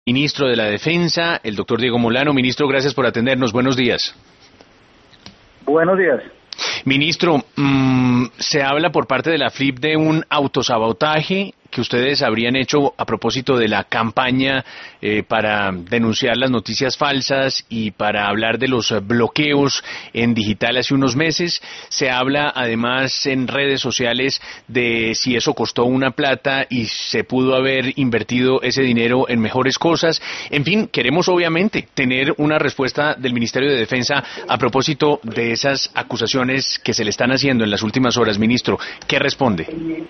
Ministro de la Defensa, el doctor Diego Molano. Ministro, gracias por atendernos. Buenos días. Buenos días. Ministro, se habla por parte de la FLIP de un autosabotaje que ustedes habrían hecho a propósito de la campaña para denunciar las noticias falsas y para hablar de los bloqueos en digital hace unos meses. Se habla además en redes sociales de si eso costó una plata y se pudo haber invertido ese dinero en mejores cosas. En fin, queremos obviamente tener una respuesta del Ministerio de Defensa a propósito de esas acusaciones que se le están haciendo en las últimas horas. Ministro, ¿qué responde?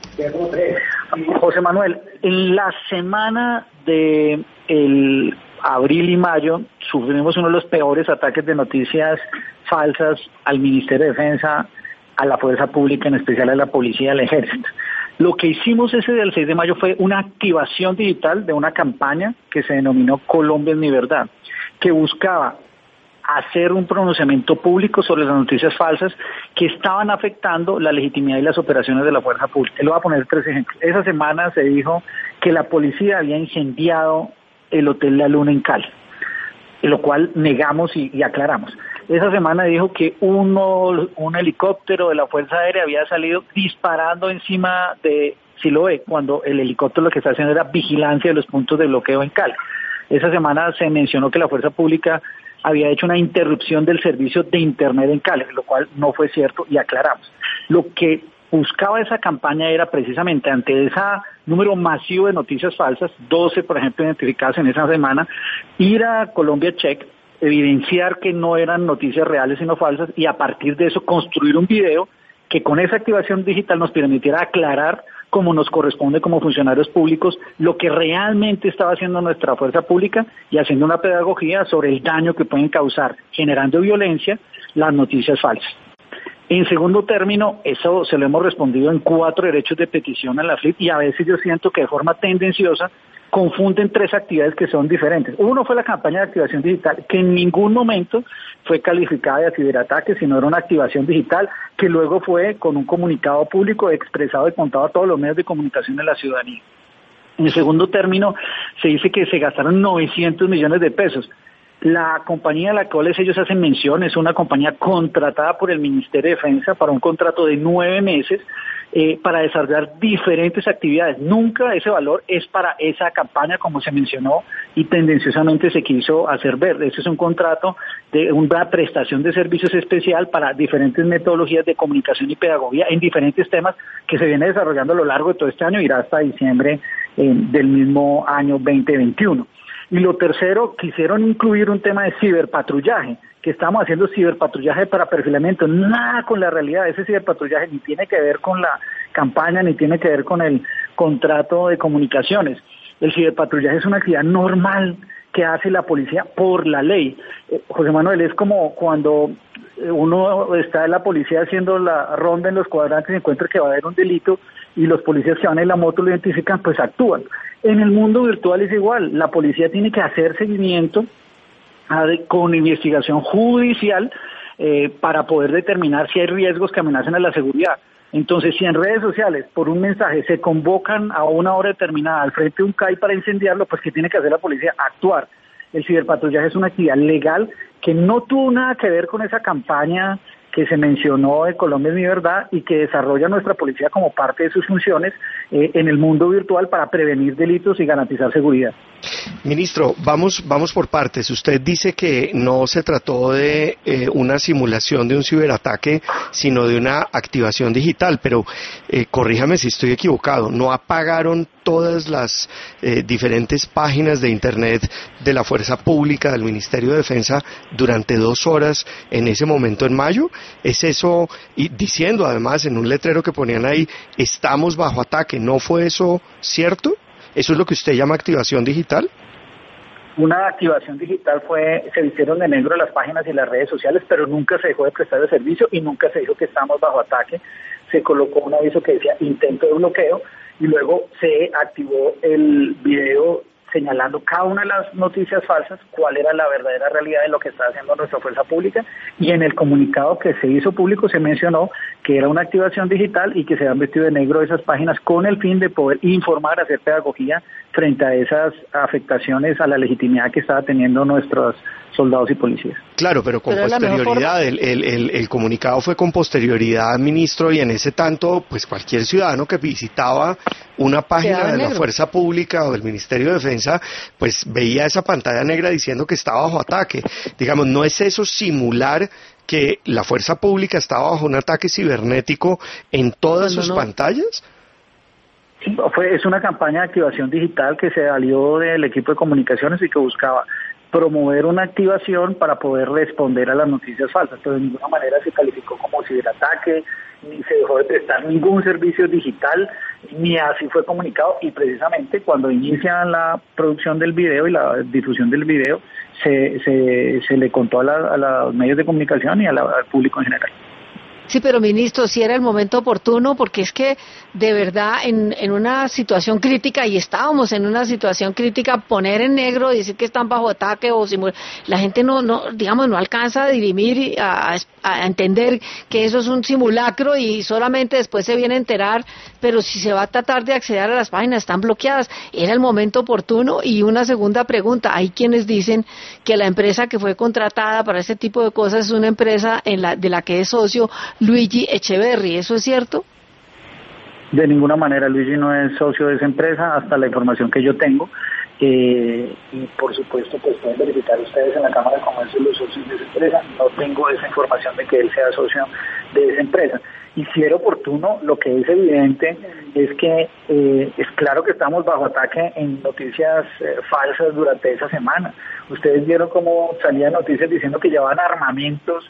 José Manuel, en la semana de el abril y mayo sufrimos uno de los peores ataques de noticias falsas al Ministerio de Defensa, a la Fuerza Pública, en especial a la Policía y al Ejército. Lo que hicimos ese día, el 6 de mayo, fue una activación digital de una campaña que se denominó Colombia es mi verdad, que buscaba hacer un pronunciamiento público sobre las noticias falsas que estaban afectando la legitimidad y las operaciones de la fuerza pública. Le voy a poner 3 ejemplos. Esa semana se dijo que la policía había incendiado el Hotel La Luna en Cali, lo cual negamos y aclaramos. Esa semana dijo que un helicóptero de la Fuerza Aérea había salido disparando encima de Siloé, cuando el helicóptero lo que está haciendo era vigilancia de los puntos de bloqueo en Cali. Esa semana se mencionó que la fuerza pública había hecho una interrupción del servicio de Internet en Cali, lo cual no fue cierto y aclaramos. Lo que buscaba esa campaña era precisamente ante ese número masivo de noticias falsas, 12 por ejemplo identificadas en esa semana, ir a Colombia Check, evidenciar que no eran noticias reales sino falsas y a partir de eso construir un video que con esa activación digital nos permitiera aclarar como nos corresponde como funcionarios públicos, lo que realmente estaba haciendo nuestra fuerza pública y haciendo una pedagogía sobre el daño que pueden causar, generando violencia, las noticias falsas. En segundo término, eso se lo hemos respondido en 4 derechos de petición a la FLIP y a veces yo siento que de forma tendenciosa confunden 3 actividades que son diferentes. Uno fue la campaña de activación digital, que en ningún momento fue calificada de ciberataque, sino era una activación digital que luego fue con un comunicado público expresado y contado a todos los medios de comunicación de la ciudadanía. En segundo término, se dice que se gastaron 900 millones de pesos. La compañía a la cual ellos hacen mención es una compañía contratada por el Ministerio de Defensa para un contrato de 9 meses para desarrollar diferentes actividades. Nunca ese valor es para esa campaña como se mencionó y tendenciosamente se quiso hacer ver. Ese es un contrato de una prestación de servicios especial para diferentes metodologías de comunicación y pedagogía en diferentes temas que se viene desarrollando a lo largo de todo este año, irá hasta diciembre del mismo año 2021. Y lo tercero, quisieron incluir un tema de ciberpatrullaje, que estamos haciendo ciberpatrullaje para perfilamiento, nada con la realidad. Ese ciberpatrullaje ni tiene que ver con la campaña, ni tiene que ver con el contrato de comunicaciones. El ciberpatrullaje es una actividad normal que hace la policía por la ley. José Manuel, es como cuando uno está en la policía haciendo la ronda en los cuadrantes y encuentra que va a haber un delito y los policías que van en la moto lo identifican, pues actúan. En el mundo virtual es igual, la policía tiene que hacer seguimiento con investigación judicial para poder determinar si hay riesgos que amenacen a la seguridad. Entonces, si en redes sociales, por un mensaje, se convocan a una hora determinada al frente de un CAI para incendiarlo, pues ¿qué tiene que hacer la policía? Actuar. El ciberpatrullaje es una actividad legal que no tuvo nada que ver con esa campaña que se mencionó de Colombia es mi verdad y que desarrolla nuestra policía como parte de sus funciones en el mundo virtual para prevenir delitos y garantizar seguridad. Ministro, vamos por partes. Usted dice que no se trató de una simulación de un ciberataque, sino de una activación digital, pero corríjame si estoy equivocado, ¿no apagaron todas las diferentes páginas de Internet de la Fuerza Pública, del Ministerio de Defensa, durante 2 horas en ese momento en mayo? ¿Es eso? Y diciendo además en un letrero que ponían ahí, estamos bajo ataque, ¿no fue eso cierto? ¿Eso es lo que usted llama activación digital? Una activación digital se vistieron de negro las páginas y las redes sociales, pero nunca se dejó de prestar el servicio y nunca se dijo que estamos bajo ataque. Se colocó un aviso que decía intento de bloqueo y luego se activó el video señalando cada una de las noticias falsas, cuál era la verdadera realidad de lo que estaba haciendo nuestra fuerza pública, y en el comunicado que se hizo público se mencionó que era una activación digital y que se habían vestido de negro esas páginas con el fin de poder informar, hacer pedagogía frente a esas afectaciones a la legitimidad que estaba teniendo nuestros soldados y policías. Claro, pero con posterioridad, el comunicado fue con posterioridad, ministro, y en ese tanto, pues cualquier ciudadano que visitaba una página de la Fuerza Pública o del Ministerio de Defensa, pues veía esa pantalla negra diciendo que estaba bajo ataque. Digamos, ¿no es eso simular que la Fuerza Pública estaba bajo un ataque cibernético en todas sus pantallas? Es una campaña de activación digital que se salió del equipo de comunicaciones y que buscaba promover una activación para poder responder a las noticias falsas, pero de ninguna manera se calificó como ciberataque, ni se dejó de prestar ningún servicio digital, ni así fue comunicado, y precisamente cuando inicia la producción del video y la difusión del video, se le contó a los medios de comunicación y al público en general. Sí, pero ministro, si era el momento oportuno, porque es que de verdad en una situación crítica, y estábamos en una situación crítica, poner en negro y decir que están bajo ataque o la gente no alcanza a dirimir y a entender que eso es un simulacro y solamente después se viene a enterar, pero si se va a tratar de acceder a las páginas están bloqueadas. Era el momento oportuno. Y una segunda pregunta, hay quienes dicen que la empresa que fue contratada para este tipo de cosas es una empresa de la que es socio Luigi Echeverry, ¿eso es cierto? De ninguna manera, Luigi no es socio de esa empresa, hasta la información que yo tengo, y por supuesto pues pueden verificar ustedes en la Cámara de Comercio los socios de esa empresa. No tengo esa información de que él sea socio de esa empresa. Y si era oportuno, lo que es evidente es que es claro que estamos bajo ataque en noticias falsas durante esa semana. Ustedes vieron cómo salían noticias diciendo que llevaban armamentos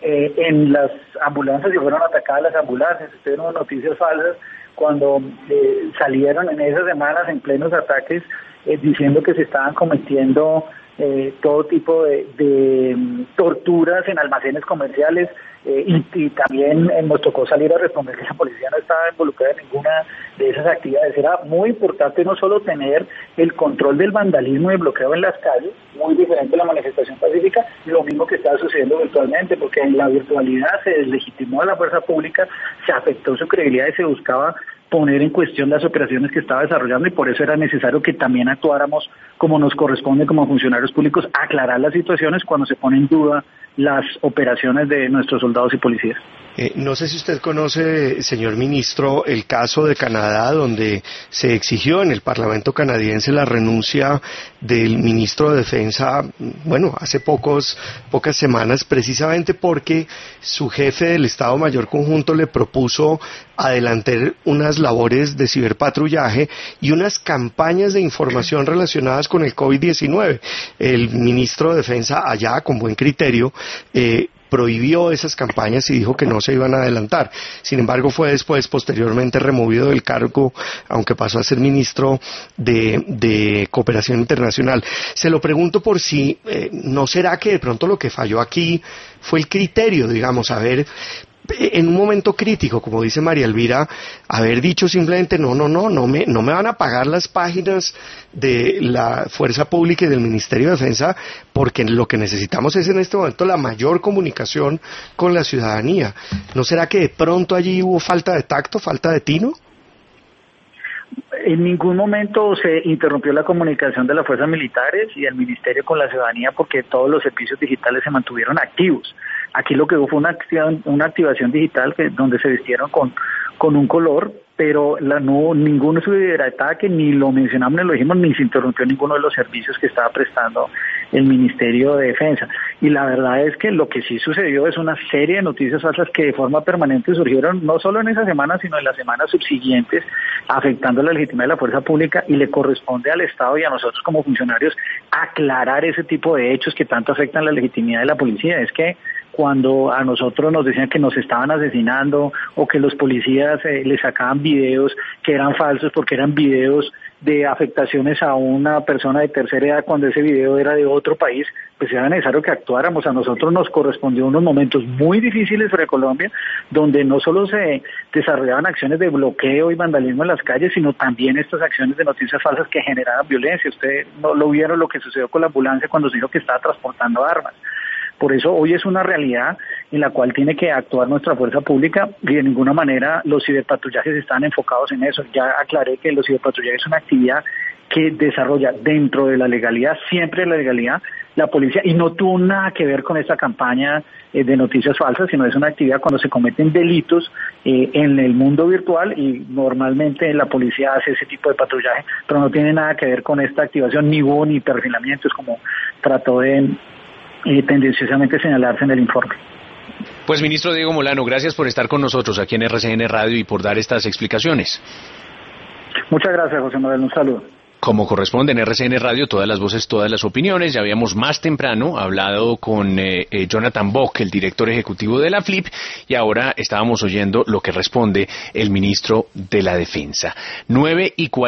en las ambulancias y fueron atacadas las ambulancias. Ustedes vieron noticias falsas cuando salieron en esas semanas en plenos ataques diciendo que se estaban cometiendo todo tipo de torturas en almacenes comerciales, y también nos tocó salir a responder que la policía no estaba involucrada en ninguna de esas actividades. Era muy importante no solo tener el control del vandalismo y el bloqueo en las calles, muy diferente a la manifestación pacífica, lo mismo que estaba sucediendo virtualmente, porque en la virtualidad se deslegitimó a la fuerza pública, se afectó su credibilidad y se buscaba poner en cuestión las operaciones que estaba desarrollando, y por eso era necesario que también actuáramos como nos corresponde como funcionarios públicos, aclarar las situaciones cuando se pone en duda las operaciones de nuestros soldados y policías. No sé si usted conoce, señor ministro, el caso de Canadá, donde se exigió en el Parlamento canadiense la renuncia del ministro de Defensa, hace pocas semanas, precisamente porque su jefe del Estado Mayor Conjunto le propuso adelantar unas labores de ciberpatrullaje y unas campañas de información relacionadas con el COVID-19. El ministro de Defensa, allá con buen criterio, prohibió esas campañas y dijo que no se iban a adelantar. Sin embargo, fue posteriormente removido del cargo, aunque pasó a ser ministro de Cooperación Internacional. Se lo pregunto por si no será que de pronto lo que falló aquí fue el criterio, digamos, en un momento crítico, como dice María Elvira, haber dicho simplemente no me van a pagar las páginas de la Fuerza Pública y del Ministerio de Defensa, porque lo que necesitamos es en este momento la mayor comunicación con la ciudadanía. ¿No será que de pronto allí hubo falta de tacto, falta de tino? En ningún momento se interrumpió la comunicación de las fuerzas militares y el ministerio con la ciudadanía, porque todos los servicios digitales se mantuvieron activos. Aquí lo que hubo fue una activación digital donde se vistieron con un color, pero ningún ciberataque, ni lo mencionamos, ni lo dijimos, ni se interrumpió ninguno de los servicios que estaba prestando el Ministerio de Defensa. Y la verdad es que lo que sí sucedió es una serie de noticias falsas que de forma permanente surgieron, no solo en esa semana, sino en las semanas subsiguientes, afectando la legitimidad de la fuerza pública, y le corresponde al Estado y a nosotros como funcionarios aclarar ese tipo de hechos que tanto afectan la legitimidad de la policía. Es que cuando a nosotros nos decían que nos estaban asesinando o que los policías les sacaban videos que eran falsos porque eran videos de afectaciones a una persona de tercera edad cuando ese video era de otro país, pues era necesario que actuáramos. A nosotros nos correspondió unos momentos muy difíciles para Colombia, donde no solo se desarrollaban acciones de bloqueo y vandalismo en las calles, sino también estas acciones de noticias falsas que generaban violencia. Ustedes no lo vieron lo que sucedió con la ambulancia cuando se dijo que estaba transportando armas. Por eso hoy es una realidad en la cual tiene que actuar nuestra fuerza pública, y de ninguna manera los ciberpatrullajes están enfocados en eso. Ya aclaré que los ciberpatrullajes es una actividad que desarrolla dentro de la legalidad, siempre la legalidad, la policía, y no tuvo nada que ver con esta campaña de noticias falsas, sino es una actividad cuando se cometen delitos en el mundo virtual, y normalmente la policía hace ese tipo de patrullaje, pero no tiene nada que ver con esta activación, ni hubo ni perfilamientos como trató de tendenciosamente señalarse en el informe. Pues, ministro Diego Molano, gracias por estar con nosotros aquí en RCN Radio y por dar estas explicaciones. Muchas gracias, José Manuel, un saludo. Como corresponde en RCN Radio, todas las voces, todas las opiniones. Ya habíamos más temprano hablado con Jonathan Bock, el director ejecutivo de la FLIP, y ahora estábamos oyendo lo que responde el ministro de la Defensa. 9:40.